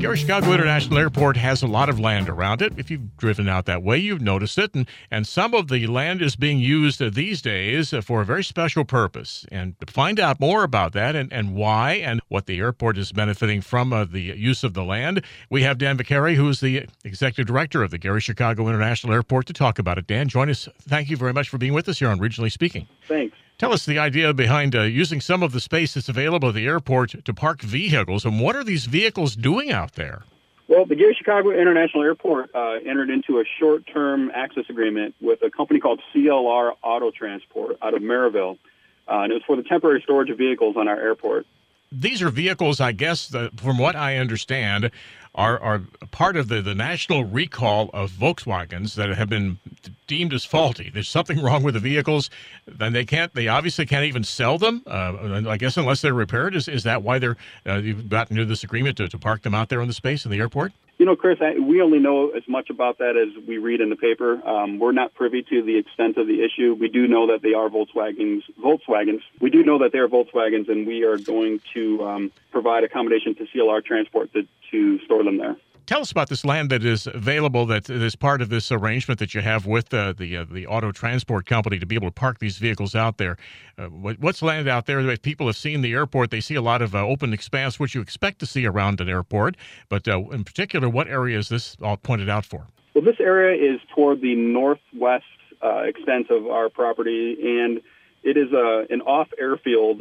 Gary Chicago International Airport has a lot of land around it. If you've driven out that way, you've noticed it. And some of the land is being used these days for a very special purpose. And to find out more about that and why and what the airport is benefiting from the use of the land, we have Dan McCary, who is the Executive Director of the Gary Chicago International Airport, to talk about it. Dan, join us. Thank you very much for being with us here on Regionally Speaking. Thanks. Tell us the idea behind using some of the space that's available at the airport to park vehicles, and what are these vehicles doing out there? Well, the Gary Chicago International Airport entered into a short-term access agreement with a company called CLR Auto Transport out of Maryville, and it was for the temporary storage of vehicles on our airport. These are vehicles, I guess, from what I understand, are part of the national recall of Volkswagens that have been deemed as faulty. There's something wrong with the vehicles, then they obviously can't even sell them, I guess, unless they're repaired. Is that why you've gotten into this agreement to park them out there on the space in the airport? You know, Chris, we only know as much about that as we read in the paper. We're not privy to the extent of the issue. We do know that they are Volkswagens. We do know that they are Volkswagens, and we are going to provide accommodation to CLR Transport to store them there. Tell us about this land that is available that is part of this arrangement that you have with the auto transport company to be able to park these vehicles out there. What's land out there? If people have seen the airport, they see a lot of open expanse, which you expect to see around an airport. But in particular, what area is this all pointed out for? Well, this area is toward the northwest extent of our property, and it is an off-airfield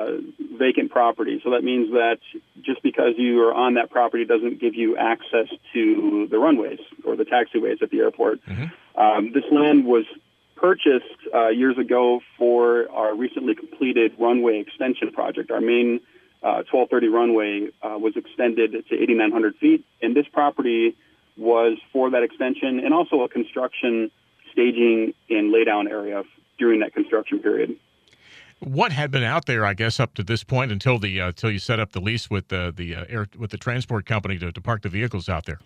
vacant property. So that means that just because you are on that property doesn't give you access to the runways or the taxiways at the airport. Mm-hmm. This land was purchased years ago for our recently completed runway extension project. Our main 1230 runway was extended to 8,900 feet, and this property was for that extension and also a construction, staging, and laydown area during that construction period. What had been out there, I guess, up to this point until you set up the lease with the transport company to park the vehicles out there?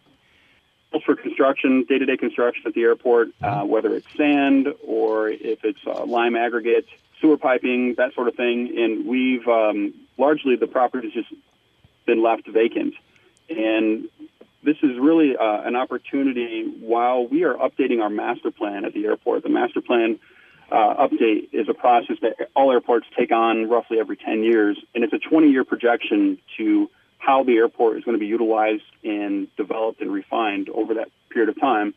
For construction, day-to-day construction at the airport, whether it's sand or if it's lime aggregate, sewer piping, that sort of thing. And we've largely the property has just been left vacant. And this is really an opportunity while we are updating our master plan at the airport. The master plan update is a process that all airports take on roughly every 10 years, and it's a 20-year projection to how the airport is going to be utilized and developed and refined over that period of time.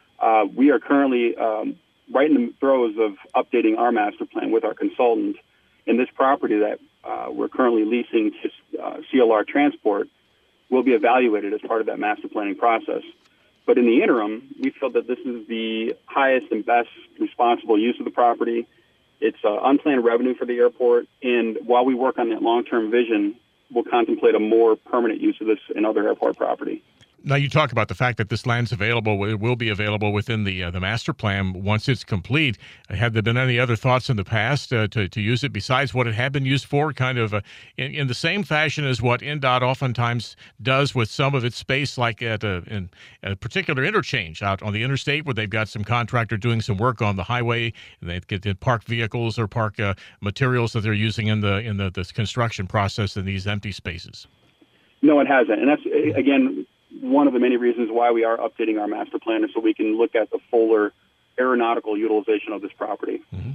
We are currently right in the throes of updating our master plan with our consultant, and this property that we're currently leasing to CLR Transport will be evaluated as part of that master planning process. But in the interim, we feel that this is the highest and best responsible use of the property. It's unplanned revenue for the airport, and while we work on that long-term vision, we'll contemplate a more permanent use of this in other airport property. Now, you talk about the fact that this land's available. It will be available within the master plan once it's complete. Had there been any other thoughts in the past to use it besides what it had been used for, kind of in the same fashion as what NDOT oftentimes does with some of its space, like at a particular interchange out on the interstate where they've got some contractor doing some work on the highway, and they get to park vehicles or park materials that they're using in the construction process in these empty spaces? No, it hasn't. And that's, again, one of the many reasons why we are updating our master plan is so we can look at the fuller aeronautical utilization of this property. Mm-hmm.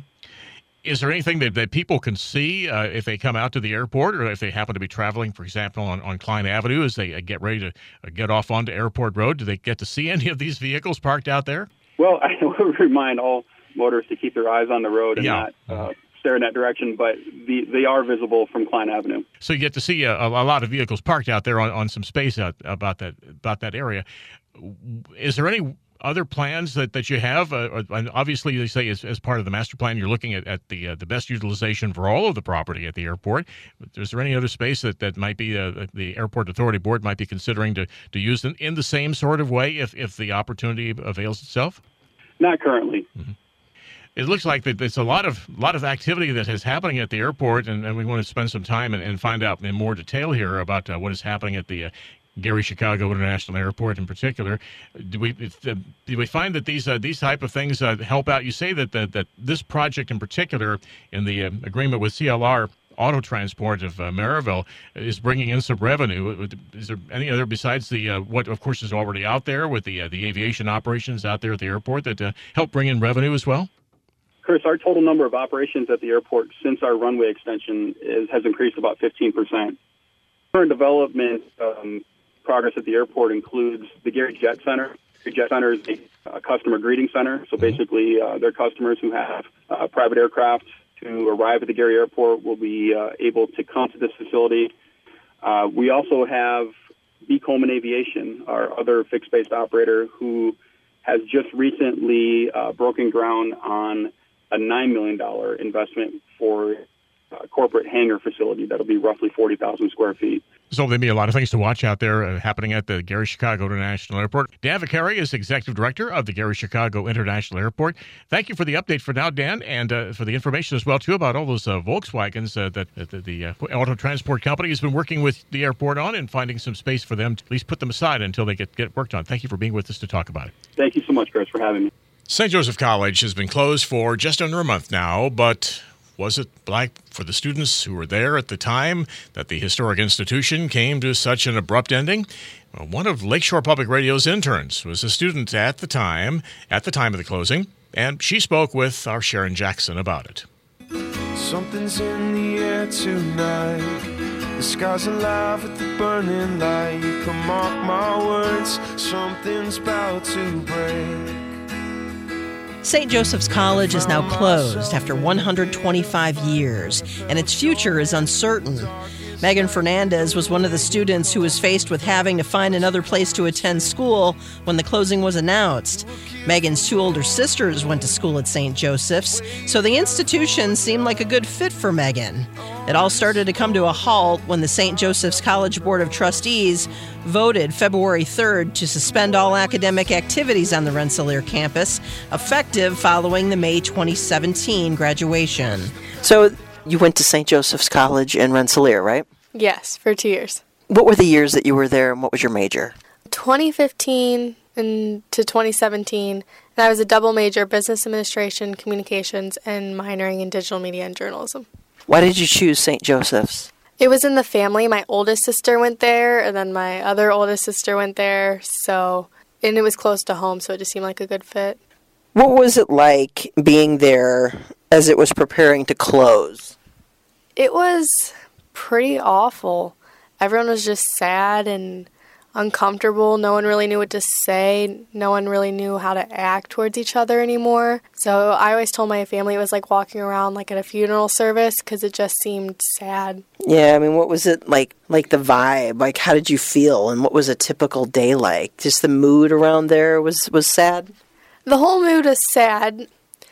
Is there anything that people can see if they come out to the airport or if they happen to be traveling, for example, on Klein Avenue as they get ready to get off onto Airport Road? Do they get to see any of these vehicles parked out there? Well, I would remind all motorists to keep their eyes on the road and not stare in that direction, but they are visible from Klein Avenue. So you get to see a lot of vehicles parked out there on some space about that area. Is there any other plans that you have? And obviously, they say as part of the master plan, you're looking at the best utilization for all of the property at the airport. Is there any other space that might be the Airport Authority Board might be considering to use in the same sort of way if the opportunity avails itself? Not currently. Mm-hmm. It looks like that there's a lot of activity that is happening at the airport, and we want to spend some time and find out in more detail here about what is happening at the Gary Chicago International Airport in particular. Do we find that these type of things help out? You say that this project in particular, in the agreement with CLR Auto Transport of Maryville is bringing in some revenue. Is there any other besides the what, of course, is already out there with the aviation operations out there at the airport that help bring in revenue as well? Chris, our total number of operations at the airport since our runway extension has increased about 15%. Current development progress at the airport includes the Gary Jet Center. The Jet Center is a customer greeting center. So basically, their customers who have private aircraft to arrive at the Gary Airport will be able to come to this facility. We also have B. Coleman Aviation, our other fixed-based operator, who has just recently broken ground on a $9 million investment for a corporate hangar facility that'll be roughly 40,000 square feet. So there'll be a lot of things to watch out there happening at the Gary Chicago International Airport. Dan Vicari is Executive Director of the Gary Chicago International Airport. Thank you for the update for now, Dan, and for the information as well, too, about all those Volkswagens that the Auto Transport Company has been working with the airport on and finding some space for them to at least put them aside until they get worked on. Thank you for being with us to talk about it. Thank you so much, Chris, for having me. St. Joseph College has been closed for just under a month now, but was it like for the students who were there at the time that the historic institution came to such an abrupt ending? Well, one of Lakeshore Public Radio's interns was a student at the time of the closing, and she spoke with our Sharon Jackson about it. Something's in the air tonight. The sky's alive with the burning light. You can mark my words, something's about to break. St. Joseph's College is now closed after 125 years, and its future is uncertain. Megan Fernandez was one of the students who was faced with having to find another place to attend school when the closing was announced. Megan's two older sisters went to school at St. Joseph's, so the institution seemed like a good fit for Megan. It all started to come to a halt when the St. Joseph's College Board of Trustees voted February 3rd to suspend all academic activities on the Rensselaer campus, effective following the May 2017 graduation. So you went to St. Joseph's College in Rensselaer, right? Yes, for 2 years. What were the years that you were there, and what was your major? 2015 to 2017, and I was a double major, business administration, communications, and minoring in digital media and journalism. Why did you choose St. Joseph's? It was in the family. My oldest sister went there, and then my other oldest sister went there, and it was close to home, so it just seemed like a good fit. What was it like being there as it was preparing to close? It was pretty awful. Everyone was just sad and uncomfortable. No one really knew what to say. No one really knew how to act towards each other anymore. So I always told my family it was like walking around like at a funeral service because it just seemed sad. Yeah, I mean, what was it like the vibe? Like, how did you feel, and what was a typical day like? Just the mood around there was sad? The whole mood was sad.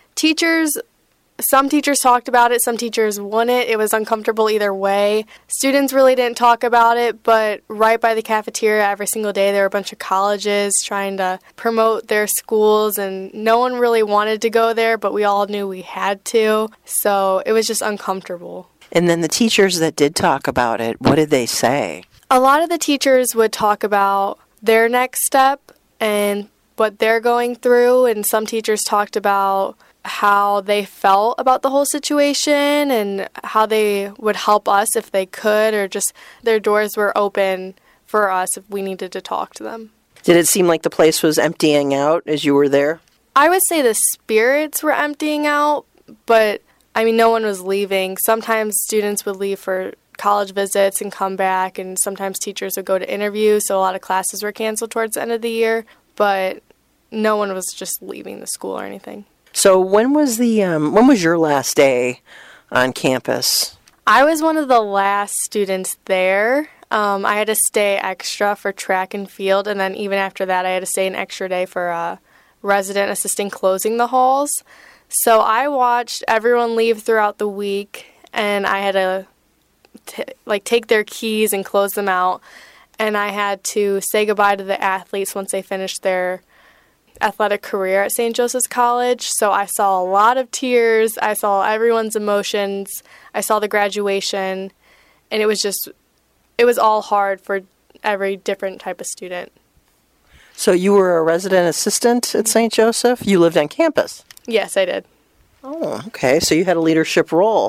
Some teachers talked about it, some teachers wouldn't. It was uncomfortable either way. Students really didn't talk about it, but right by the cafeteria every single day there were a bunch of colleges trying to promote their schools, and no one really wanted to go there, but we all knew we had to. So it was just uncomfortable. And then the teachers that did talk about it, what did they say? A lot of the teachers would talk about their next step and what they're going through, and some teachers talked about how they felt about the whole situation and how they would help us if they could, or just their doors were open for us if we needed to talk to them. Did it seem like the place was emptying out as you were there? I would say the spirits were emptying out, but I mean, no one was leaving. Sometimes students would leave for college visits and come back, and sometimes teachers would go to interviews, so a lot of classes were canceled towards the end of the year, but no one was just leaving the school or anything. So when was your last day on campus? I was one of the last students there. I had to stay extra for track and field, and then even after that I had to stay an extra day for a resident assisting closing the halls. So I watched everyone leave throughout the week, and I had to take their keys and close them out, and I had to say goodbye to the athletes once they finished their athletic career at St. Joseph's College. So I saw a lot of tears. I saw everyone's emotions. I saw the graduation, and it was all hard for every different type of student. So you were a resident assistant at St. Joseph? You lived on campus? Yes, I did. Oh, okay. So you had a leadership role.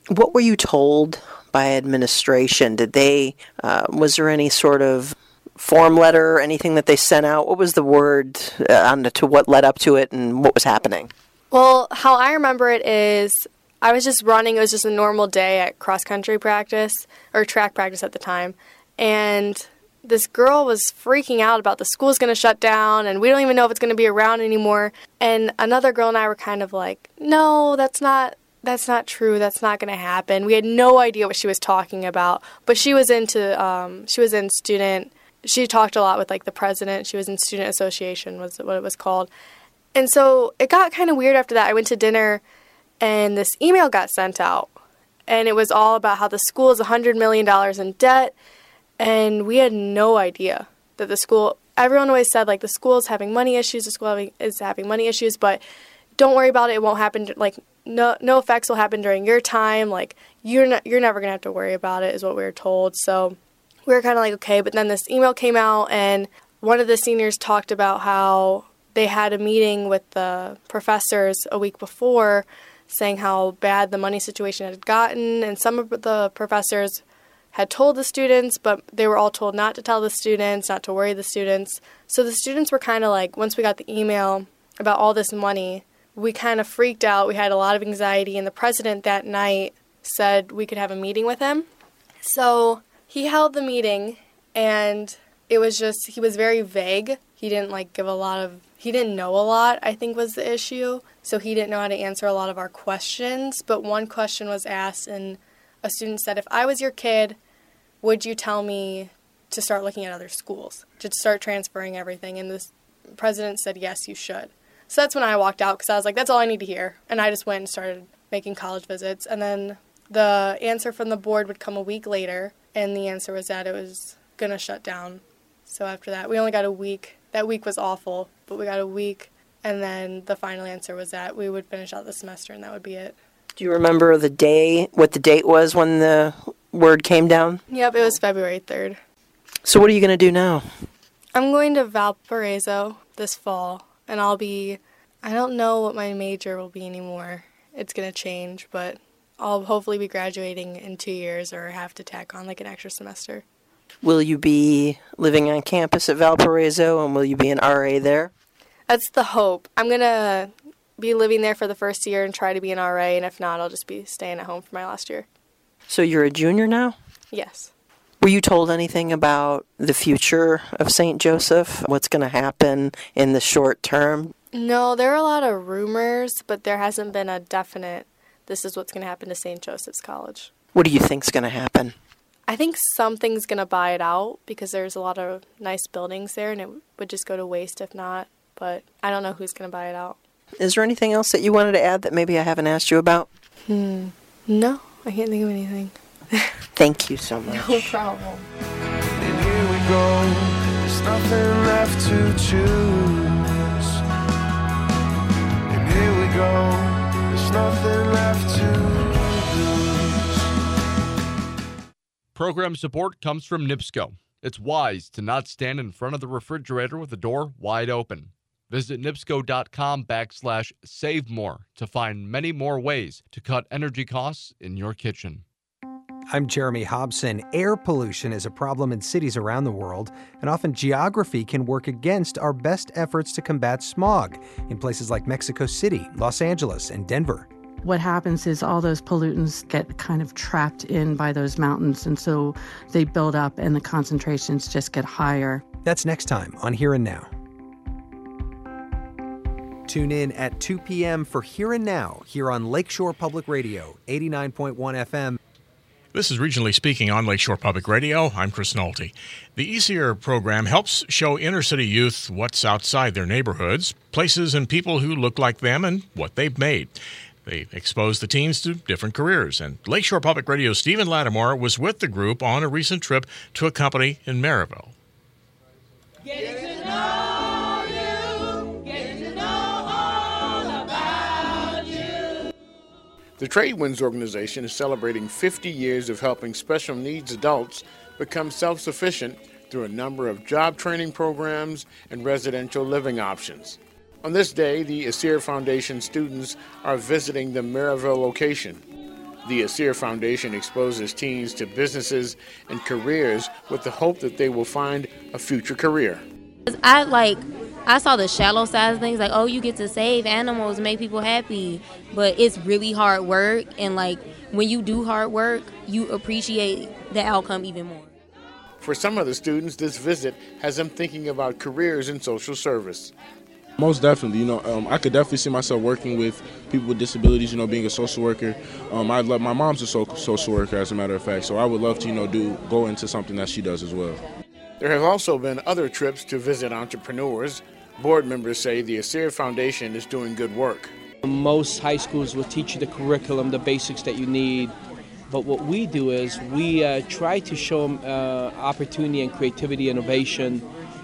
What were you told by administration? Did they, was there any sort of form letter or anything that they sent out? What was the word to what led up to it and what was happening? Well, how I remember it is I was just running. It was just a normal day at cross-country practice, or track practice at the time. And this girl was freaking out about the school's going to shut down, and we don't even know if it's going to be around anymore. And another girl and I were kind of like, no, that's not true. That's not going to happen. We had no idea what she was talking about. But she was she talked a lot with, like, the president. She was in student association, was what it was called. And so it got kind of weird after that. I went to dinner, and this email got sent out. And it was all about how the school is $100 million in debt. And we had no idea that the school, everyone always said, like, the school is having money issues, is having money issues, but don't worry about it. It won't happen, like, no effects will happen during your time. Like, you're never going to have to worry about it, is what we were told. So we were kind of like, okay. But then this email came out, and one of the seniors talked about how they had a meeting with the professors a week before saying how bad the money situation had gotten. And some of the professors had told the students, but they were all told not to tell the students, not to worry the students. So the students were kind of like, once we got the email about all this money, we kind of freaked out. We had a lot of anxiety, and the president that night said we could have a meeting with him. So he held the meeting, and it was just, he was very vague. He didn't he didn't know a lot, I think, was the issue. So he didn't know how to answer a lot of our questions. But one question was asked, and a student said, if I was your kid, would you tell me to start looking at other schools, to start transferring everything? And the president said, yes, you should. So that's when I walked out, because I was like, that's all I need to hear. And I just went and started making college visits. And then the answer from the board would come a week later, and the answer was that it was going to shut down. So after that, we only got a week. That week was awful, but we got a week. And then the final answer was that we would finish out the semester, and that would be it. Do you remember what the date was when the word came down? Yep, it was February 3rd. So what are you going to do now? I'm going to Valparaiso this fall, and I don't know what my major will be anymore. It's going to change, but I'll hopefully be graduating in 2 years or have to tack on like an extra semester. Will you be living on campus at Valparaiso, and will you be an RA there? That's the hope. I'm going to be living there for the first year and try to be an RA, and if not, I'll just be staying at home for my last year. So you're a junior now? Yes. Were you told anything about the future of St. Joseph? What's going to happen in the short term? No, there are a lot of rumors, but there hasn't been a definite, this is what's going to happen to St. Joseph's College. What do you think's going to happen? I think something's going to buy it out because there's a lot of nice buildings there, and it would just go to waste if not. But I don't know who's going to buy it out. Is there anything else that you wanted to add that maybe I haven't asked you about? No, I can't think of anything. Thank you so much. No problem. And here we go, there's nothing left to choose. And here we go, there's nothing left to lose. Program support comes from NIPSCO. It's wise to not stand in front of the refrigerator with the door wide open. Visit nipsco.com/savemore to find many more ways to cut energy costs in your kitchen. I'm Jeremy Hobson. Air pollution is a problem in cities around the world, and often geography can work against our best efforts to combat smog in places like Mexico City, Los Angeles, and Denver. What happens is all those pollutants get kind of trapped in by those mountains, and so they build up and the concentrations just get higher. That's next time on Here and Now. Tune in at 2 p.m. for Here and Now here on Lakeshore Public Radio, 89.1 FM. This is Regionally Speaking on Lakeshore Public Radio. I'm Chris Nolte. The Easier program helps show inner-city youth what's outside their neighborhoods, places and people who look like them, and what they've made. They expose the teens to different careers. And Lakeshore Public Radio's Stephen Lattimore was with the group on a recent trip to a company in Maryville. Getting to know you, getting to know all about you. The Tradewinds organization is celebrating 50 years of helping special needs adults become self-sufficient through a number of job training programs and residential living options. On this day, the Asir Foundation students are visiting the Maryville location. The Asir Foundation exposes teens to businesses and careers with the hope that they will find a future career. I saw the shallow side of things, like, oh, you get to save animals, make people happy, but it's really hard work, and like when you do hard work, you appreciate the outcome even more. For some of the students, this visit has them thinking about careers in social service. Most definitely, I could definitely see myself working with people with disabilities, being a social worker. My mom's a social worker, as a matter of fact, so I would love to, go into something that she does as well. There have also been other trips to visit entrepreneurs. Board members say the Asir Foundation is doing good work. Most high schools will teach you the curriculum, the basics that you need. But what we do is we try to show them opportunity and creativity, innovation,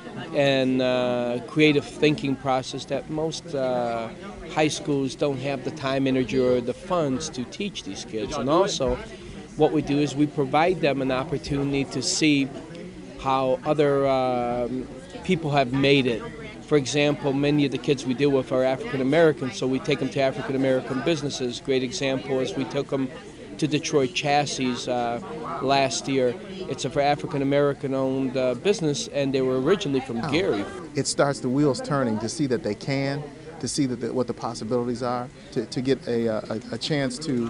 and creative thinking process that most high schools don't have the time, energy, or the funds to teach these kids. And also, what we do is we provide them an opportunity to see how other people have made it. For example, many of the kids we deal with are African Americans, so we take them to African American businesses. Great example is we took them to Detroit Chassis last year. It's a African American owned business, and they were originally from Gary. It starts the wheels turning to see that they can, to see that what the possibilities are, to get a chance to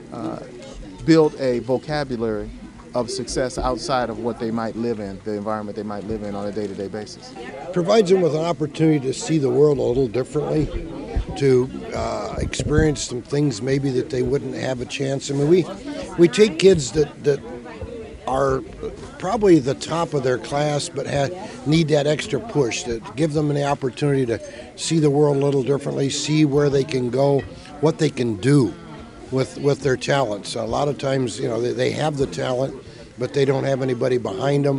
build a vocabulary of success outside of what they might live in, the environment they might live in on a day-to-day basis. Provides them with an opportunity to see the world a little differently, to experience some things maybe that they wouldn't have a chance. I mean, we take kids that are probably the top of their class but need that extra push, to give them the opportunity to see the world a little differently, see where they can go, what they can do with their talents. A lot of times, they have the talent, but they don't have anybody behind them.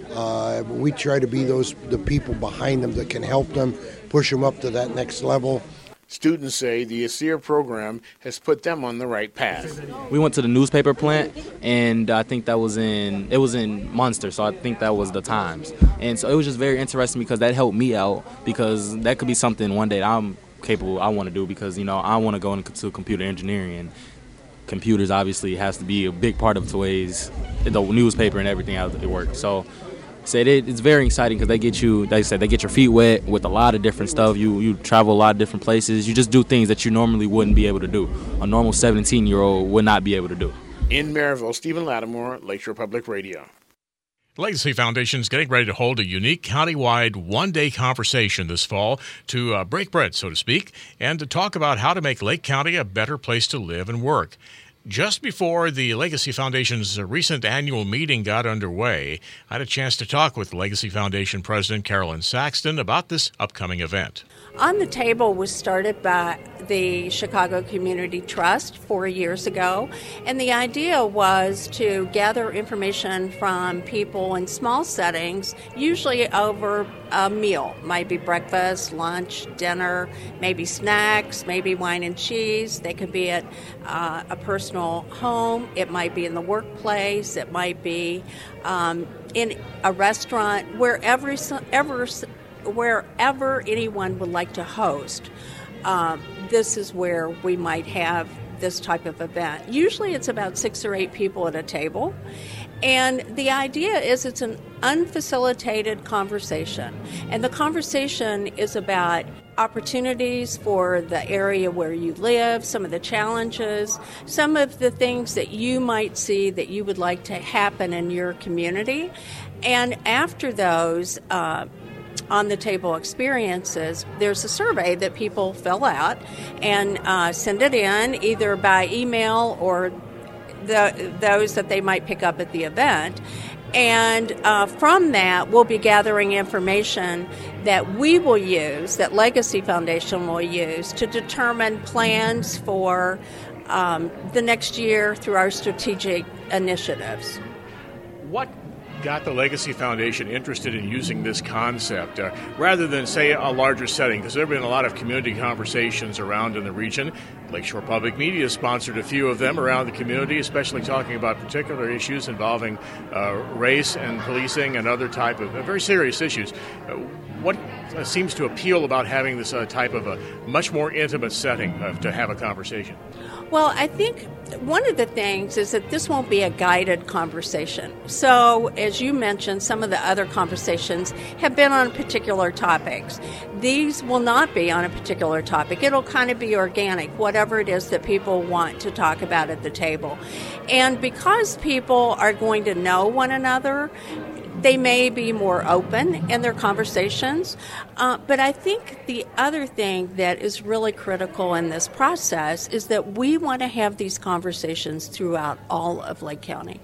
We try to be the people behind them that can help them, push them up to that next level. Students say the Asir program has put them on the right path. We went to the newspaper plant, and I think it was in Munster, so I think that was the Times. And so it was just very interesting because that helped me out, because that could be something one day that I'm capable, I want to do, because I want to go into computer engineering, and computers obviously has to be a big part of today's the newspaper and everything how it works. So it's very exciting because they get your feet wet with a lot of different stuff. You travel a lot of different places. You just do things that you normally wouldn't be able to do. A normal 17-year-old would not be able to do. In Maryville, Stephen Lattimore, Lakeshore Public Radio. Legacy Foundation is getting ready to hold a unique countywide one-day conversation this fall to break bread, so to speak, and to talk about how to make Lake County a better place to live and work. Just before the Legacy Foundation's recent annual meeting got underway, I had a chance to talk with Legacy Foundation President Carolyn Saxton about this upcoming event. On the Table was started by the Chicago Community Trust 4 years ago, and the idea was to gather information from people in small settings, usually over a meal. Might be breakfast, lunch, dinner, maybe snacks, maybe wine and cheese. They could be at a personal home. It might be in the workplace. It might be in a restaurant, wherever anyone would like to host. This is where we might have this type of event. Usually it's about 6 or 8 people at a table. And the idea is it's an unfacilitated conversation. And the conversation is about opportunities for the area where you live, some of the challenges, some of the things that you might see that you would like to happen in your community. And after those on the table experiences, there's a survey that people fill out and send it in either by email or those that they might pick up at the event. And from that, we'll be gathering information that we will use, that Legacy Foundation will use, to determine plans for the next year through our strategic initiatives. What got the Legacy Foundation interested in using this concept rather than, say, a larger setting? Because there have been a lot of community conversations around in the region. Lakeshore Public Media sponsored a few of them around the community, especially talking about particular issues involving race and policing and other type of very serious issues. What seems to appeal about having this type of a much more intimate setting to have a conversation? Well, I think one of the things is that this won't be a guided conversation. So, as you mentioned, some of the other conversations have been on particular topics. These will not be on a particular topic. It'll kind of be organic, whatever it is that people want to talk about at the table. And because people are going to know one another, they may be more open in their conversations. But I think the other thing that is really critical in this process is that we want to have these conversations throughout all of Lake County.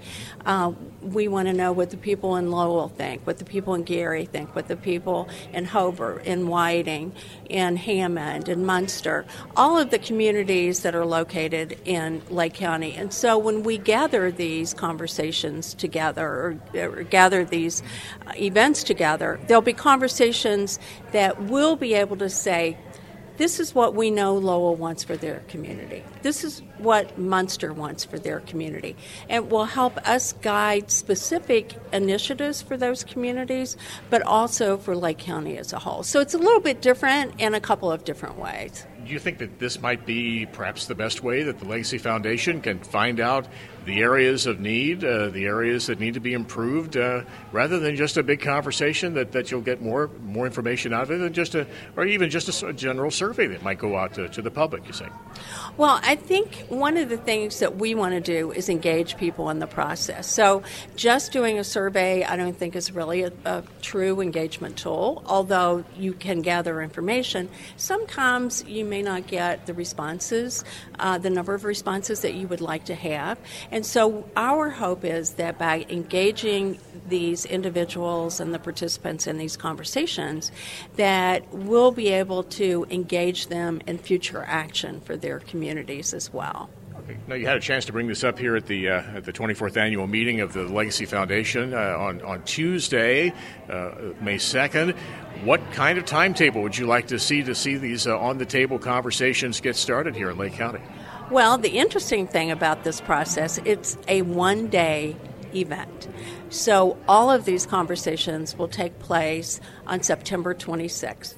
We want to know what the people in Lowell think, what the people in Gary think, what the people in Hobart, in Whiting, in Hammond, in Munster, all of the communities that are located in Lake County. And so when we gather these conversations together or gather these events together, there'll be conversations that we'll be able to say, this is what we know Lowell wants for their community. This is what Munster wants for their community. And will help us guide specific initiatives for those communities, but also for Lake County as a whole. So it's a little bit different in a couple of different ways. Do you think that this might be perhaps the best way that the Legacy Foundation can find out the areas of need, the areas that need to be improved, rather than just a big conversation that you'll get more information out of it than or even just a general survey that might go out to the public, you say? Well, I think one of the things that we want to do is engage people in the process. So just doing a survey, I don't think is really a true engagement tool, although you can gather information. Sometimes you may not get the responses, the number of responses that you would like to have. And so our hope is that by engaging these individuals and the participants in these conversations, that we'll be able to engage them in future action for their communities as well. Okay. Now, you had a chance to bring this up here at the 24th annual meeting of the Legacy Foundation on Tuesday, May 2nd. What kind of timetable would you like to see these on-the-table conversations get started here in Lake County? Well, the interesting thing about this process, it's a one-day event. So all of these conversations will take place on September 26th.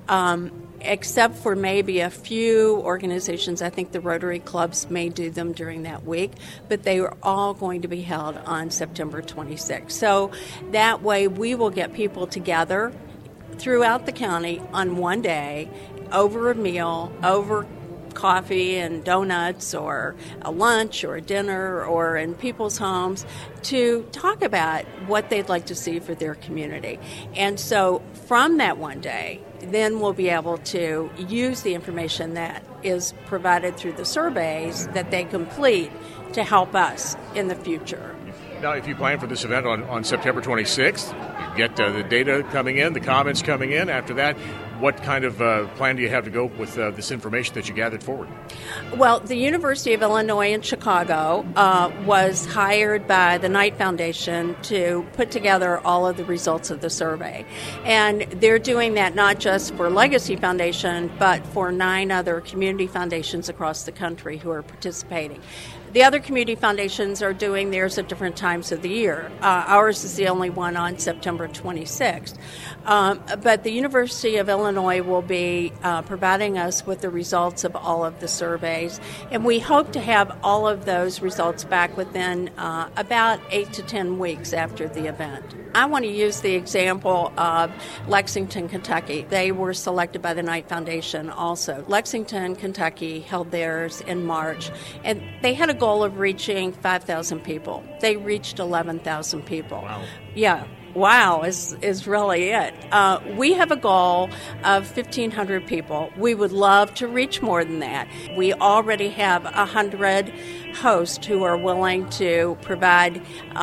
Except for maybe a few organizations, I think the Rotary clubs may do them during that week, but they are all going to be held on September 26th. So that way we will get people together throughout the county on one day over a meal, over coffee and donuts or a lunch or a dinner or in people's homes to talk about what they'd like to see for their community. And so from that one day, then we'll be able to use the information that is provided through the surveys that they complete to help us in the future. Now, if you plan for this event on September 26th, you get the data coming in, the comments coming in. After that, what kind of plan do you have to go with this information that you gathered forward? Well, the University of Illinois in Chicago was hired by the Knight Foundation to put together all of the results of the survey. And they're doing that not just for Legacy Foundation, but for 9 other community foundations across the country who are participating. The other community foundations are doing theirs at different times of the year. Ours is the only one on September 26th. But the University of Illinois will be providing us with the results of all of the surveys. And we hope to have all of those results back within about 8 to 10 weeks after the event. I want to use the example of Lexington, Kentucky. They were selected by the Knight Foundation also. Lexington, Kentucky held theirs in March, and they had a goal of reaching 5,000 people. They reached 11,000 people. Wow. Yeah. Wow is really it. We have a goal of 1,500 people. We would love to reach more than that. We already have 100 hosts who are willing to provide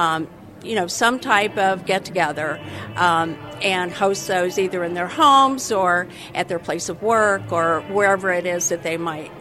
some type of get-together and host those either in their homes or at their place of work or wherever it is that they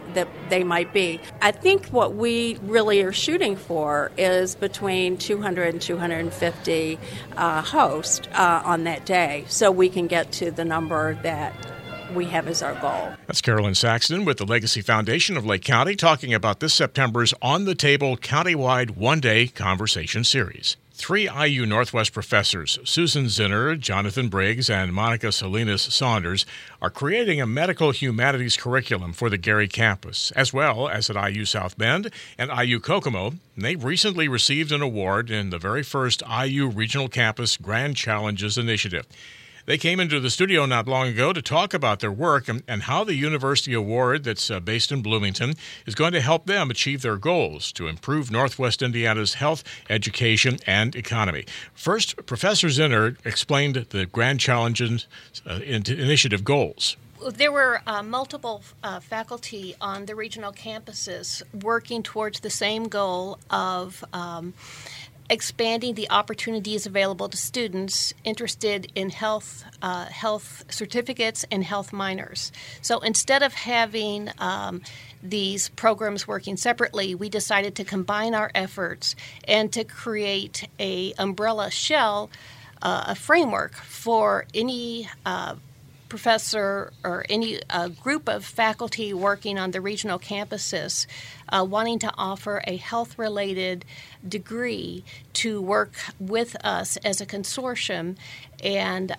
might be. I think what we really are shooting for is between 200 and 250 hosts on that day, so we can get to the number that we have as our goal. That's Carolyn Saxton with the Legacy Foundation of Lake County talking about this September's On the Table countywide one-day conversation series. Three IU Northwest professors, Susan Zinner, Jonathan Briggs, and Monica Salinas-Saunders, are creating a medical humanities curriculum for the Gary campus, as well as at IU South Bend and IU Kokomo. They've recently received an award in the very first IU Regional Campus Grand Challenges Initiative. They came into the studio not long ago to talk about their work and how the University Award that's based in Bloomington is going to help them achieve their goals to improve Northwest Indiana's health, education, and economy. First, Professor Zinner explained the Grand Challenges Initiative goals. There were multiple faculty on the regional campuses working towards the same goal of expanding the opportunities available to students interested in health certificates and health minors. So instead of having these programs working separately, we decided to combine our efforts and to create a umbrella shell, a framework for any professor or any group of faculty working on the regional campuses wanting to offer a health-related degree to work with us as a consortium and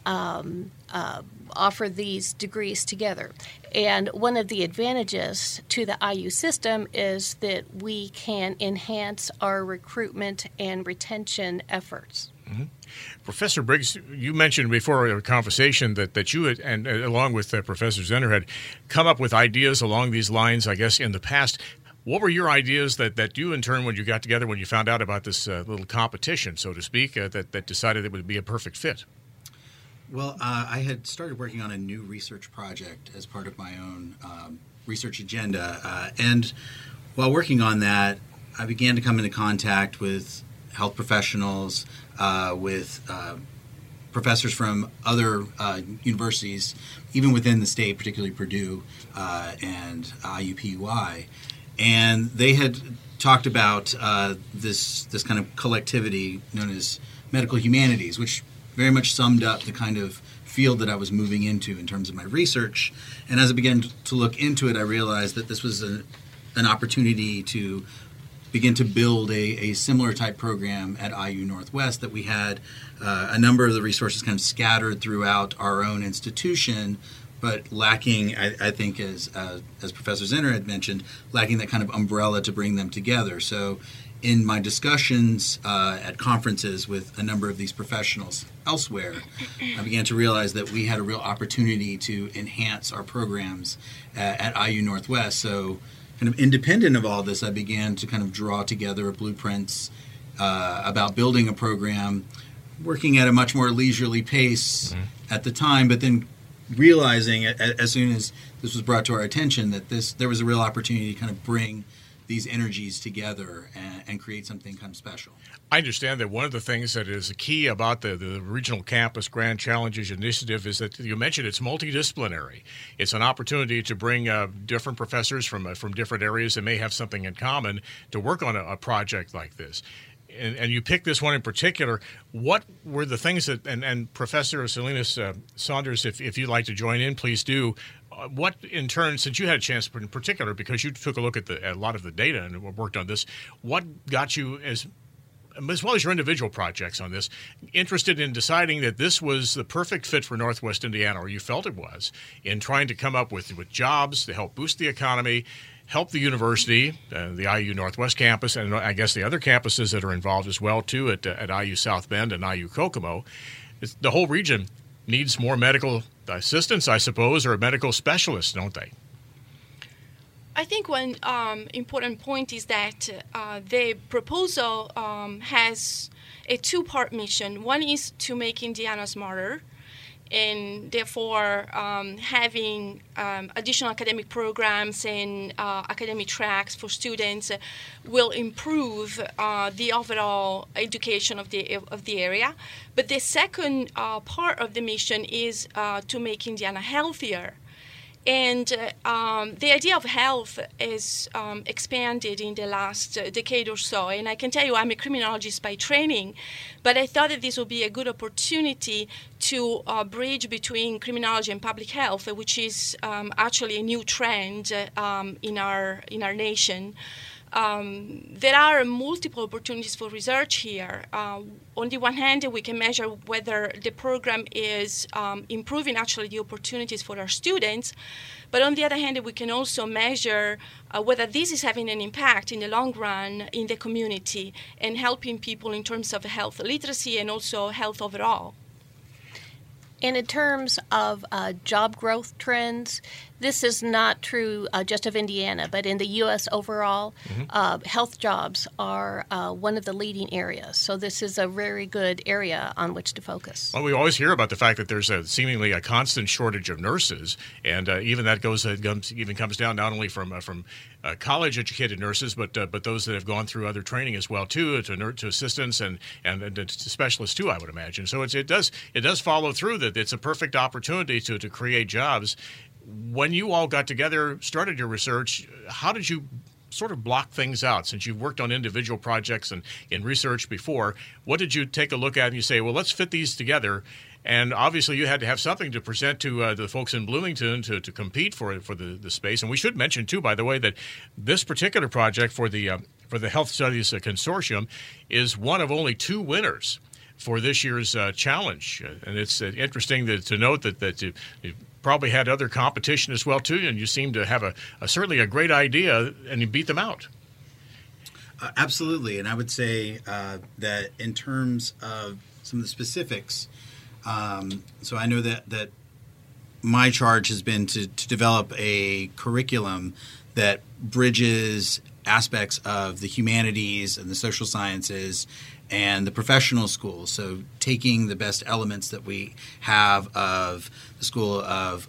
offer these degrees together. And one of the advantages to the IU system is that we can enhance our recruitment and retention efforts. Mm-hmm. Professor Briggs, you mentioned before our conversation that you had, and along with Professor Zinner, had come up with ideas along these lines, I guess, in the past. What were your ideas that you, in turn, when you got together, when you found out about this little competition, so to speak, that decided it would be a perfect fit? Well, I had started working on a new research project as part of my own research agenda. And while working on that, I began to come into contact with health professionals, with professors from other universities, even within the state, particularly Purdue and IUPUI. And they had talked about this kind of collectivity known as medical humanities, which very much summed up the kind of field that I was moving into in terms of my research. And as I began to look into it, I realized that this was an opportunity to begin to build a similar type program at IU Northwest, that we had a number of the resources kind of scattered throughout our own institution, but lacking, I think, as Professor Zinner had mentioned, lacking that kind of umbrella to bring them together. So in my discussions at conferences with a number of these professionals elsewhere, I began to realize that we had a real opportunity to enhance our programs at IU Northwest. So kind of independent of all this, I began to kind of draw together blueprints about building a program, working at a much more leisurely pace at the time, but then realizing as soon as this was brought to our attention that there was a real opportunity to kind of bring these energies together and create something kind of special. I understand that one of the things that is key about the Regional Campus Grand Challenges Initiative is that you mentioned it's multidisciplinary. It's an opportunity to bring different professors from different areas that may have something in common to work on a project like this. And you picked this one in particular. What were the things that, and Professor Salinas-Saunders, if you'd like to join in, please do. What, in turn, since you had a chance in particular, because you took a look at a lot of the data and worked on this, what got you, as well as your individual projects on this, interested in deciding that this was the perfect fit for Northwest Indiana, or you felt it was, in trying to come up with jobs to help boost the economy, help the university, the IU Northwest campus, and I guess the other campuses that are involved as well, too, at IU South Bend and IU Kokomo. The whole region needs more medical assistants, I suppose, or medical specialists, don't they? I think one important point is that the proposal has a two-part mission. One is to make Indiana smarter, and therefore having additional academic programs and academic tracks for students will improve the overall education of the area. But the second part of the mission is to make Indiana healthier. And the idea of health is expanded in the last decade or so. And I can tell you, I'm a criminologist by training, but I thought that this would be a good opportunity to bridge between criminology and public health, which is actually a new trend in our nation. there are multiple opportunities for research here. On the one hand, we can measure whether the program is improving actually the opportunities for our students, but on the other hand, we can also measure whether this is having an impact in the long run in the community and helping people in terms of health literacy and also health overall. And in terms of job growth trends, this is not true just of Indiana, but in the U.S. overall, health jobs are one of the leading areas. So this is a very good area on which to focus. Well, we always hear about the fact that there's seemingly a constant shortage of nurses, and even that comes down not only from college-educated nurses, but those that have gone through other training as well too, to assistants and to specialists too, I would imagine. So it does follow through that it's a perfect opportunity to create jobs. When you all got together, started your research, how did you sort of block things out? Since you've worked on individual projects and in research before, what did you take a look at and you say, well, let's fit these together? And obviously you had to have something to present to the folks in Bloomington to compete for the space. And we should mention, too, by the way, that this particular project for the Health Studies Consortium is one of only 2 winners for this year's challenge. And it's interesting to note that you probably had other competition as well, too, and you seem to have certainly a great idea, and you beat them out. Absolutely. And I would say that in terms of some of the specifics, so I know that my charge has been to develop a curriculum that bridges aspects of the humanities and the social sciences and the professional schools. So taking the best elements that we have of the School of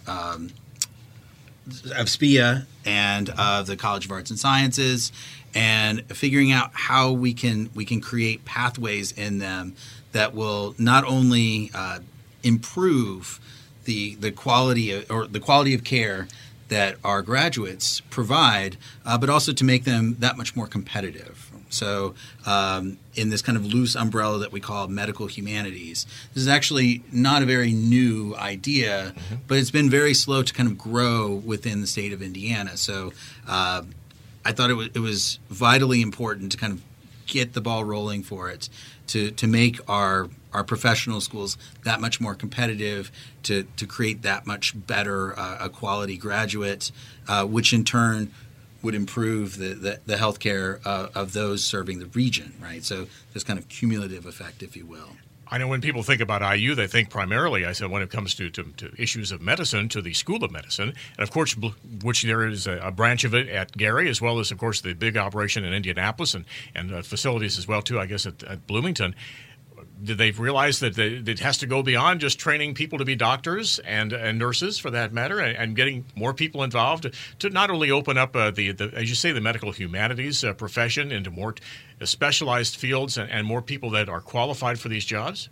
SPIA and of the College of Arts and Sciences, and figuring out how we can create pathways in them that will not only improve the quality of care that our graduates provide, but also to make them that much more competitive. So in this kind of loose umbrella that we call medical humanities, this is actually not a very new idea, but it's been very slow to kind of grow within the state of Indiana. So I thought it was vitally important to kind of get the ball rolling for it, to make our professional schools that much more competitive, to create that much better a quality graduate, which in turn would improve the healthcare of those serving the region, right? So this kind of cumulative effect, if you will. I know when people think about IU, they think primarily, I said, when it comes to issues of medicine, to the School of Medicine, and of course, which there is a branch of it at Gary, as well as, of course, the big operation in Indianapolis and facilities as well, too, I guess, at Bloomington. Did they realize that it has to go beyond just training people to be doctors and nurses, for that matter, and getting more people involved to not only open up the as you say, the medical humanities profession into more specialized fields and more people that are qualified for these jobs?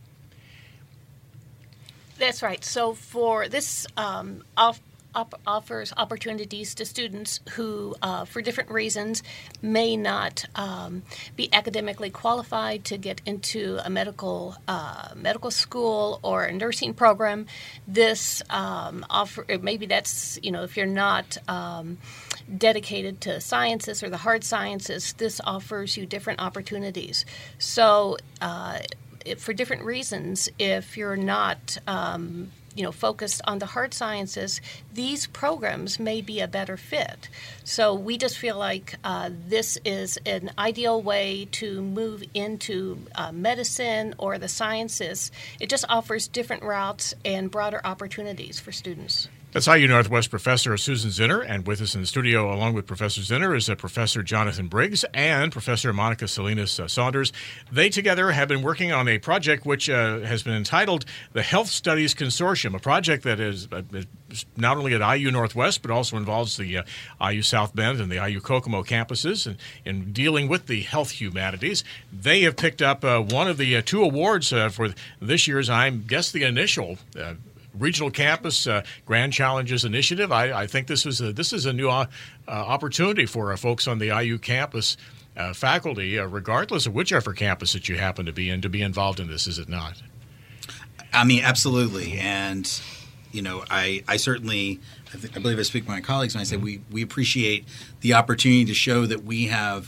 That's right. So for this offers opportunities to students who, for different reasons, may not be academically qualified to get into a medical school or a nursing program. This maybe that's, if you're not dedicated to sciences or the hard sciences, this offers you different opportunities. So for different reasons, if you're not focused on the hard sciences, these programs may be a better fit. So we just feel like this is an ideal way to move into medicine or the sciences. It just offers different routes and broader opportunities for students. That's IU Northwest Professor Susan Zinner, and with us in the studio, along with Professor Zinner, is Professor Jonathan Briggs and Professor Monica Salinas Saunders. They together have been working on a project which has been entitled the Health Studies Consortium, a project that is not only at IU Northwest, but also involves the IU South Bend and the IU Kokomo campuses in dealing with the health humanities. They have picked up one of the 2 awards for this year's, I guess, the initial Regional Campus Grand Challenges Initiative. I think this is a new opportunity for folks on the IU campus faculty, regardless of whichever campus that you happen to be in, to be involved in this, is it not? I mean, absolutely. And, I certainly, I believe I speak for my colleagues when I say we appreciate the opportunity to show that we have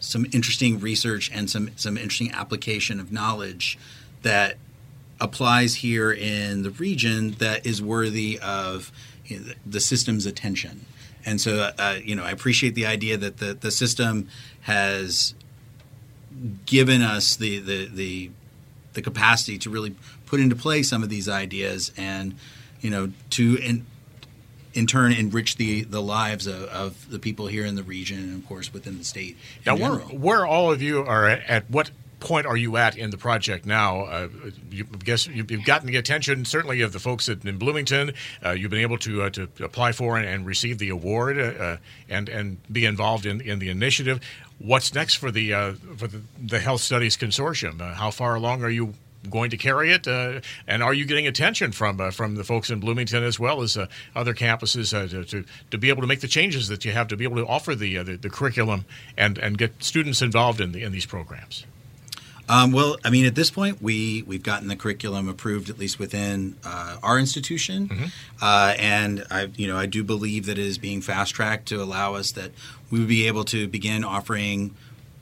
some interesting research and some interesting application of knowledge that applies here in the region that is worthy of the system's attention. And so, I appreciate the idea that the system has given us the capacity to really put into play some of these ideas and, to in turn enrich the lives of the people here in the region and, of course, within the state in general. Where all of you are at what point are you at in the project now? You guess you've gotten the attention certainly of the folks in Bloomington. You've been able to apply for and receive the award and be involved in the initiative. What's next for the Health Studies Consortium? How far along are you going to carry it? And are you getting attention from the folks in Bloomington as well as other campuses to be able to make the changes that you have to be able to offer the curriculum and get students involved in these programs? At this point, we've gotten the curriculum approved, at least within our institution, and I do believe that it is being fast-tracked to allow us that we would be able to begin offering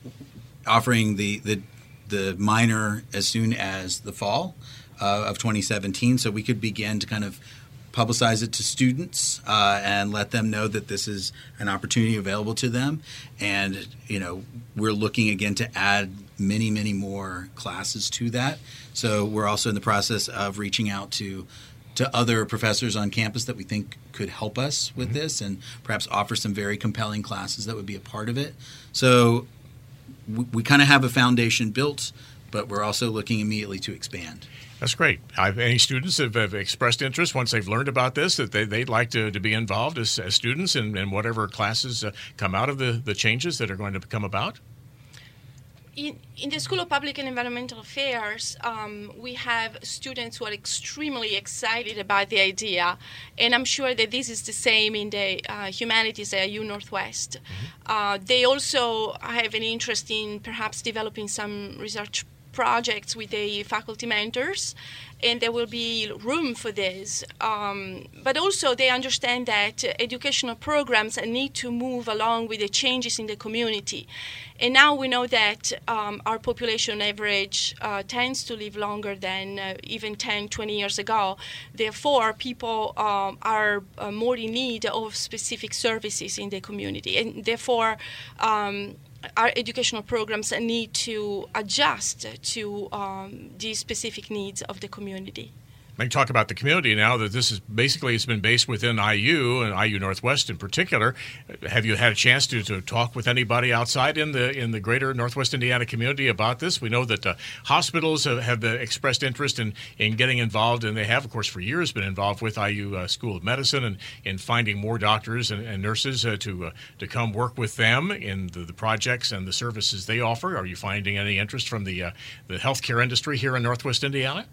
the minor as soon as the fall of 2017, so we could begin to kind of publicize it to students and let them know that this is an opportunity available to them. And, we're looking again to add many, many more classes to that. So we're also in the process of reaching out to other professors on campus that we think could help us with this and perhaps offer some very compelling classes that would be a part of it. So we kind of have a foundation built, but we're also looking immediately to expand. That's great. Any students have expressed interest once they've learned about this that they'd like to be involved as students in whatever classes come out of the changes that are going to come about? In the School of Public and Environmental Affairs, we have students who are extremely excited about the idea, and I'm sure that this is the same in the humanities at IU Northwest. They also have an interest in perhaps developing some research projects with the faculty mentors, and there will be room for this. But also they understand that educational programs need to move along with the changes in the community. And now we know that our population average tends to live longer than even 10, 20 years ago. Therefore, people are more in need of specific services in the community. And therefore, our educational programs need to adjust to the specific needs of the community. Let me talk about the community now that this is basically it's been based within IU and IU Northwest in particular. Have you had a chance to talk with anybody outside in the greater Northwest Indiana community about this? We know that hospitals have expressed interest in getting involved, and they have, of course, for years been involved with IU School of Medicine and in finding more doctors and nurses to come work with them in the projects and the services they offer. Are you finding any interest from the healthcare industry here in Northwest Indiana?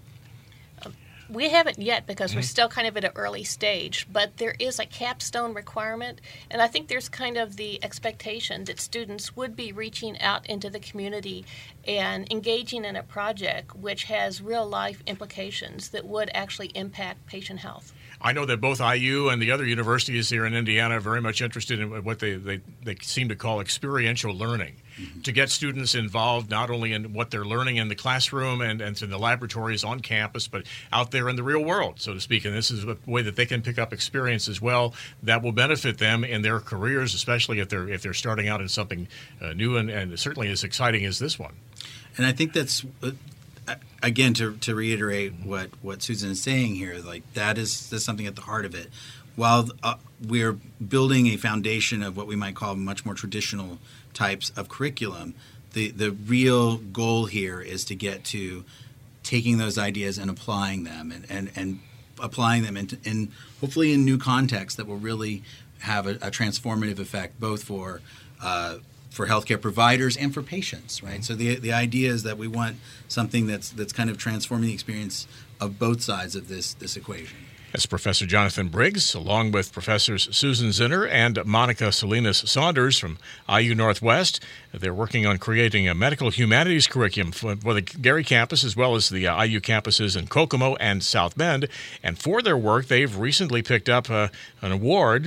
We haven't yet because we're still kind of at an early stage, but there is a capstone requirement, and I think there's kind of the expectation that students would be reaching out into the community and engaging in a project which has real-life implications that would actually impact patient health. I know that both IU and the other universities here in Indiana are very much interested in what they seem to call experiential learning, to get students involved not only in what they're learning in the classroom and in the laboratories on campus, but out there in the real world, so to speak. And this is a way that they can pick up experience as well that will benefit them in their careers, especially if they're starting out in something new and certainly as exciting as this one. And I think that's again, to reiterate what Susan is saying here, like that's something at the heart of it. While we're building a foundation of what we might call much more traditional types of curriculum, the real goal here is to get to taking those ideas and applying them and applying them in hopefully in new contexts that will really have a transformative effect both for healthcare providers and for patients, right? So the idea is that we want something that's kind of transforming the experience of both sides of this equation. That's Professor Jonathan Briggs, along with Professors Susan Zinner and Monica Salinas Saunders from IU Northwest. They're working on creating a medical humanities curriculum for the Gary campus as well as the IU campuses in Kokomo and South Bend. And for their work, they've recently picked up an award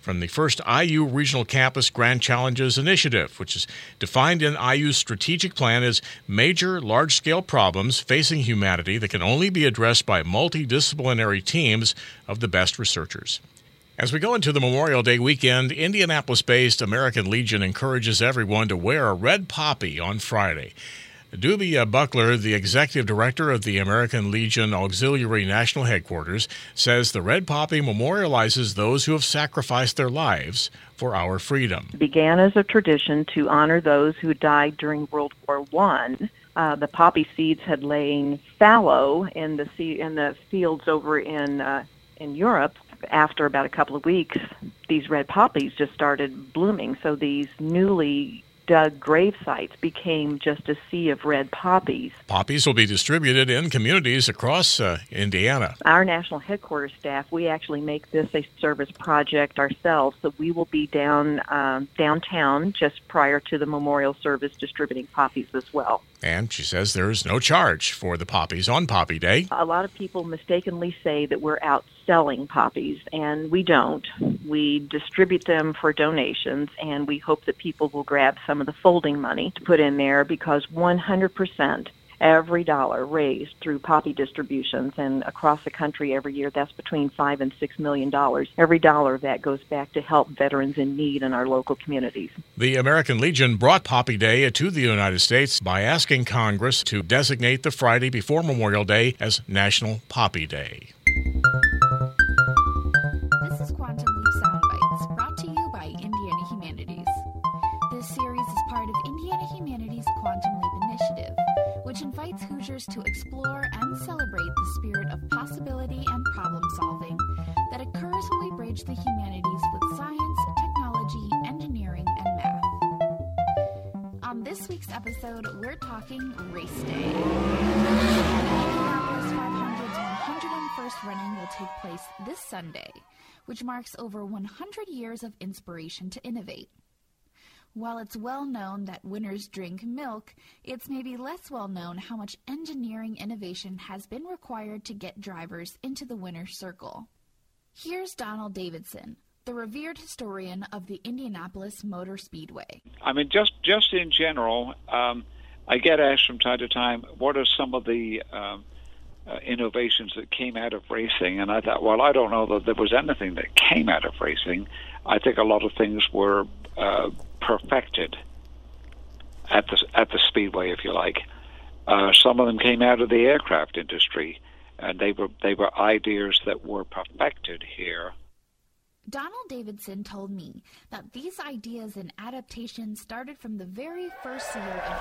from the first IU Regional Campus Grand Challenges Initiative, which is defined in IU's strategic plan as major, large-scale problems facing humanity that can only be addressed by multidisciplinary teams of the best researchers. As we go into the Memorial Day weekend, Indianapolis-based American Legion encourages everyone to wear a red poppy on Friday. Doobie Buckler, the executive director of the American Legion Auxiliary National Headquarters, says the red poppy memorializes those who have sacrificed their lives for our freedom. It began as a tradition to honor those who died during World War I. The poppy seeds had lain fallow in the fields over in Europe. After about a couple of weeks, these red poppies just started blooming. So these newly dug grave sites became just a sea of red poppies. Poppies will be distributed in communities across Indiana. Our national headquarters staff, we actually make this a service project ourselves, so we will be downtown just prior to the memorial service distributing poppies as well. And she says there is no charge for the poppies on Poppy Day. A lot of people mistakenly say that we're out selling poppies, and we don't. We distribute them for donations, and we hope that people will grab some of the folding money to put in there, because 100% every dollar raised through poppy distributions, and across the country every year, that's between $5 and $6 million. Every dollar of that goes back to help veterans in need in our local communities. The American Legion brought Poppy Day to the United States by asking Congress to designate the Friday before Memorial Day as National Poppy Day. This is Quantum Leap Soundbites, brought to you by Indiana Humanities. This series is part of Indiana Humanities Quantum Leap Initiative, which invites Hoosiers to explore and celebrate the spirit of possibility and problem-solving that occurs when we bridge the humanities with science, technology, engineering, and math. On this week's episode, we're talking Race Day. Indianapolis 500's 101st running will take place this Sunday, which marks over 100 years of inspiration to innovate. While it's well known that winners drink milk, it's maybe less well known how much engineering innovation has been required to get drivers into the winner's circle. Here's Donald Davidson, the revered historian of the Indianapolis Motor Speedway. I mean, just in general, I get asked from time to time, what are some of the innovations that came out of racing? And I thought, well, I don't know that there was anything that came out of racing. I think a lot of things were perfected at the speedway, if you like. Some of them came out of the aircraft industry, and they were ideas that were perfected here. Donald Davidson told me that these ideas and adaptations started from the very first year of the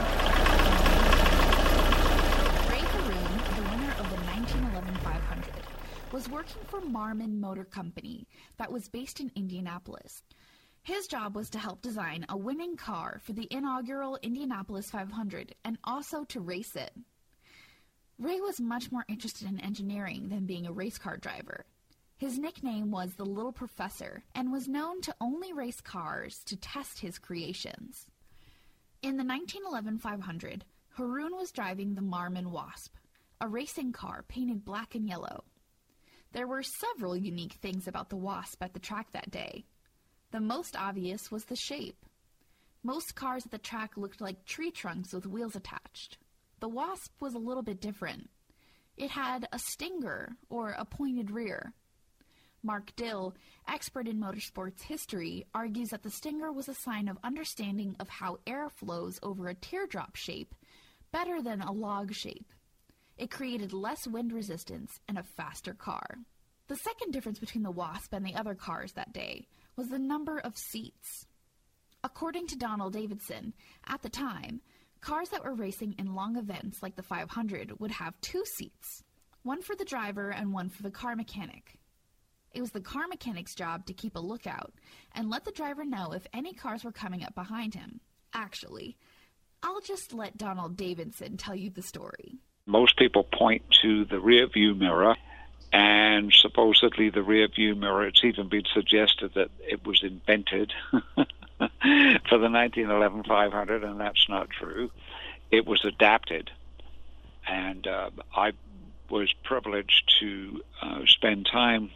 500. Ray Haroon, the winner of the 1911 500, was working for Marmon Motor Company that was based in Indianapolis. His job was to help design a winning car for the inaugural Indianapolis 500 and also to race it. Ray was much more interested in engineering than being a race car driver. His nickname was the Little Professor and was known to only race cars to test his creations. In the 1911 500, Haroon was driving the Marmon Wasp, a racing car painted black and yellow. There were several unique things about the Wasp at the track that day. The most obvious was the shape. Most cars at the track looked like tree trunks with wheels attached. The Wasp was a little bit different. It had a stinger, or a pointed rear. Mark Dill, expert in motorsports history, argues that the stinger was a sign of understanding of how air flows over a teardrop shape better than a log shape. It created less wind resistance and a faster car. The second difference between the Wasp and the other cars that day was the number of seats. According to Donald Davidson, at the time, cars that were racing in long events like the 500 would have 2 seats, one for the driver and one for the car mechanic. It was the car mechanic's job to keep a lookout and let the driver know if any cars were coming up behind him. Actually, I'll just let Donald Davidson tell you the story. Most people point to the rear view mirror, and supposedly the rear view mirror, it's even been suggested that it was invented for the 1911 500, and that's not true. It was adapted, and I was privileged to spend time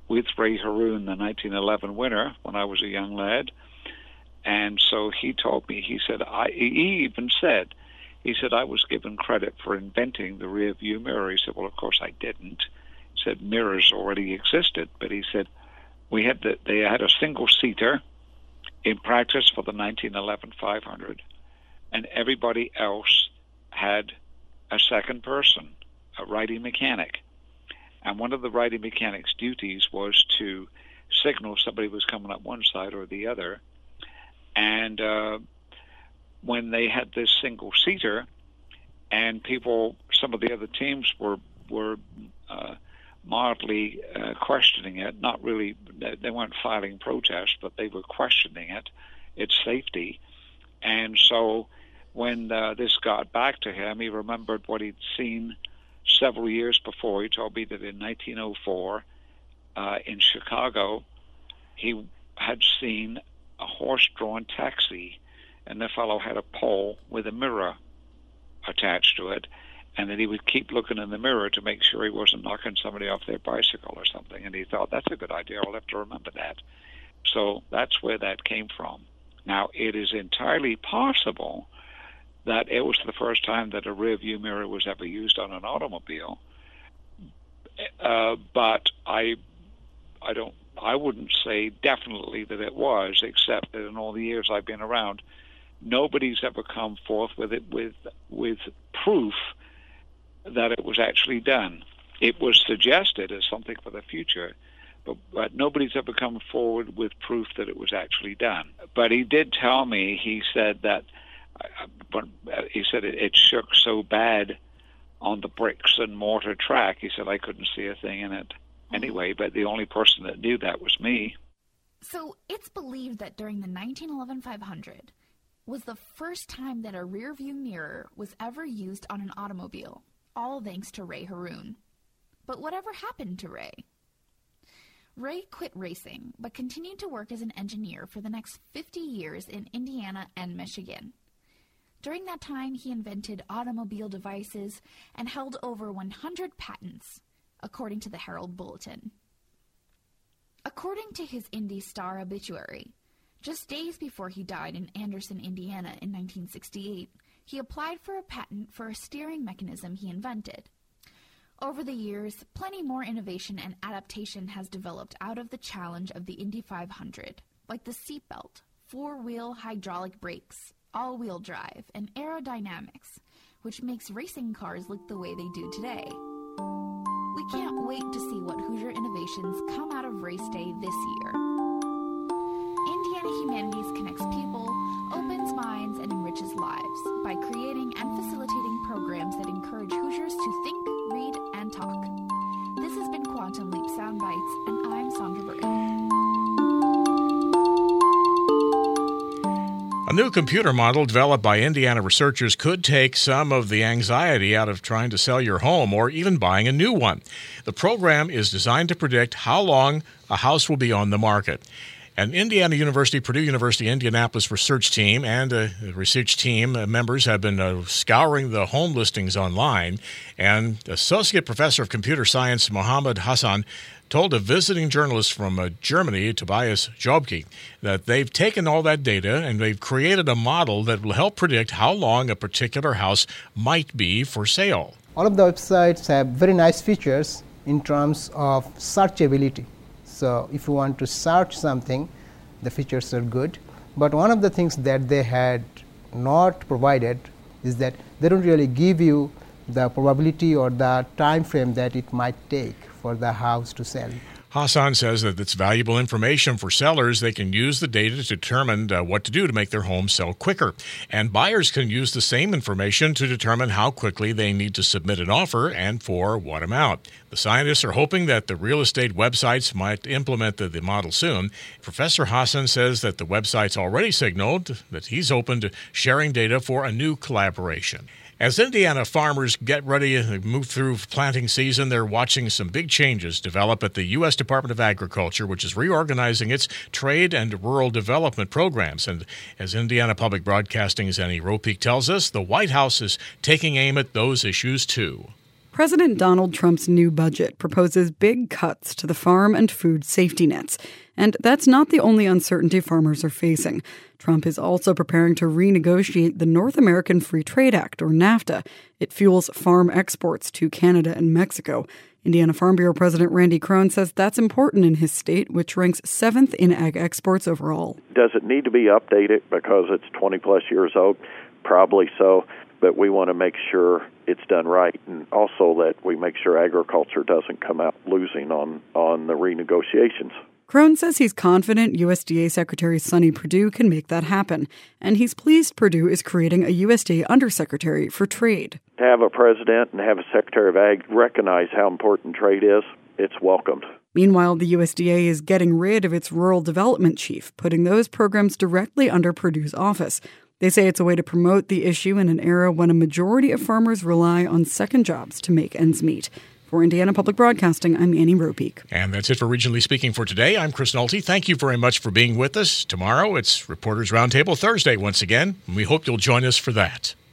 with Ray Haroon, the 1911 winner, when I was a young lad. And so he told me, he said, he said, I was given credit for inventing the rear view mirror. He said, well, of course I didn't. He said, mirrors already existed. But he said, they had a single-seater in practice for the 1911 500, and everybody else had a second person, a riding mechanic. And one of the riding mechanic's duties was to signal somebody was coming up one side or the other. And when they had this single-seater, and some of the other teams were mildly questioning it, not really, they weren't filing protests, but they were questioning its safety. And so when this got back to him, he remembered what he'd seen several years before. He told me that in 1904 in Chicago, he had seen a horse-drawn taxi, and the fellow had a pole with a mirror attached to it, and that he would keep looking in the mirror to make sure he wasn't knocking somebody off their bicycle or something. And he thought, that's a good idea, I'll have to remember that. So that's where that came from. Now, it is entirely possible that it was the first time that a rear view mirror was ever used on an automobile, but I wouldn't say definitely that it was, except that in all the years I've been around, nobody's ever come forth with proof that it was actually done. It was suggested as something for the future, but nobody's ever come forward with proof that it was actually done. But he did tell me, he said that it shook so bad on the bricks and mortar track, he said I couldn't see a thing in it anyway, but the only person that knew that was me. So it's believed that during the 1911 500 was the first time that a rear view mirror was ever used on an automobile, all thanks to Ray Haroon. But whatever happened to Ray? Ray quit racing, but continued to work as an engineer for the next 50 years in Indiana and Michigan. During that time, he invented automobile devices and held over 100 patents, according to the Herald Bulletin. According to his Indy Star obituary, just days before he died in Anderson, Indiana in 1968, he applied for a patent for a steering mechanism he invented. Over the years, plenty more innovation and adaptation has developed out of the challenge of the Indy 500, like the seatbelt, four-wheel hydraulic brakes, all-wheel drive, and aerodynamics, which makes racing cars look the way they do today. We can't wait to see what Hoosier innovations come out of Race Day this year. Indiana Humanities connects people, opens minds, and enriches lives by creating and facilitating programs that encourage Hoosiers to think, read, and talk. This has been Quantum Leap Soundbites, and I'm Sandra Burton. A new computer model developed by Indiana researchers could take some of the anxiety out of trying to sell your home or even buying a new one. The program is designed to predict how long a house will be on the market. An Indiana University, Purdue University, Indianapolis research team and research team members have been scouring the home listings online. And Associate Professor of Computer Science Mohammed Hassan told a visiting journalist from Germany, Tobias Jobke, that they've taken all that data and they've created a model that will help predict how long a particular house might be for sale. All of the websites have very nice features in terms of searchability. So if you want to search something, the features are good. But one of the things that they had not provided is that they don't really give you the probability or the time frame that it might take for the house to sell. Hassan says that it's valuable information for sellers. They can use the data to determine what to do to make their home sell quicker. And buyers can use the same information to determine how quickly they need to submit an offer and for what amount. The scientists are hoping that the real estate websites might implement the model soon. Professor Hassan says that the websites already signaled that he's open to sharing data for a new collaboration. As Indiana farmers get ready to move through planting season, they're watching some big changes develop at the U.S. Department of Agriculture, which is reorganizing its trade and rural development programs. And as Indiana Public Broadcasting's Annie Ropeek tells us, the White House is taking aim at those issues, too. President Donald Trump's new budget proposes big cuts to the farm and food safety nets. And that's not the only uncertainty farmers are facing. Trump is also preparing to renegotiate the North American Free Trade Act, or NAFTA. It fuels farm exports to Canada and Mexico. Indiana Farm Bureau President Randy Crone says that's important in his state, which ranks 7th in ag exports overall. Does it need to be updated because it's 20-plus years old? Probably so, but we want to make sure it's done right, and also that we make sure agriculture doesn't come out losing on the renegotiations. Crone says he's confident USDA Secretary Sonny Perdue can make that happen, and he's pleased Perdue is creating a USDA Undersecretary for Trade. To have a president and have a Secretary of Ag recognize how important trade is, it's welcomed. Meanwhile, the USDA is getting rid of its rural development chief, putting those programs directly under Perdue's office. They say it's a way to promote the issue in an era when a majority of farmers rely on second jobs to make ends meet. For Indiana Public Broadcasting, I'm Annie Ropeek. And that's it for Regionally Speaking for today. I'm Chris Nolte. Thank you very much for being with us. Tomorrow, it's Reporters Roundtable Thursday once again, and we hope you'll join us for that.